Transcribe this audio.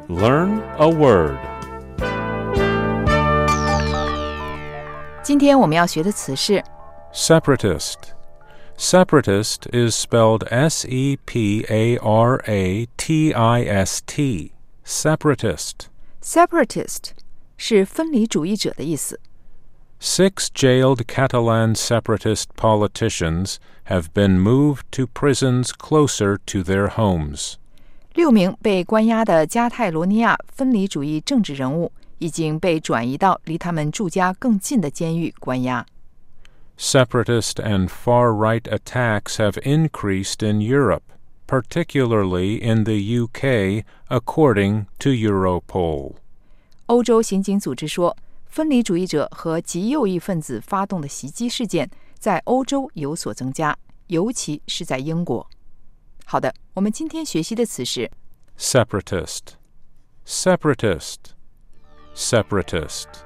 Learn a word. 今天我们要学的词是 Separatist. Separatist is spelled S-E-P-A-R-A-T-I-S-T. Separatist. separatist 是分离主义者的意思。 6 jailed Catalan separatist politicians have been moved to prisons closer to their homes. 6名被关押的加泰罗尼亚分离主义政治人物已经被转移到离他们住家更近的监狱关押。 Separatist and far-right attacks have increased in Europe, particularly in the UK, according to Europol. 欧洲刑警组织说，分离主义者和极右翼分子发动的袭击事件在欧洲有所增加，尤其是在英国。好的，我们今天学习的词是 Separatist. Separatist. Separatist.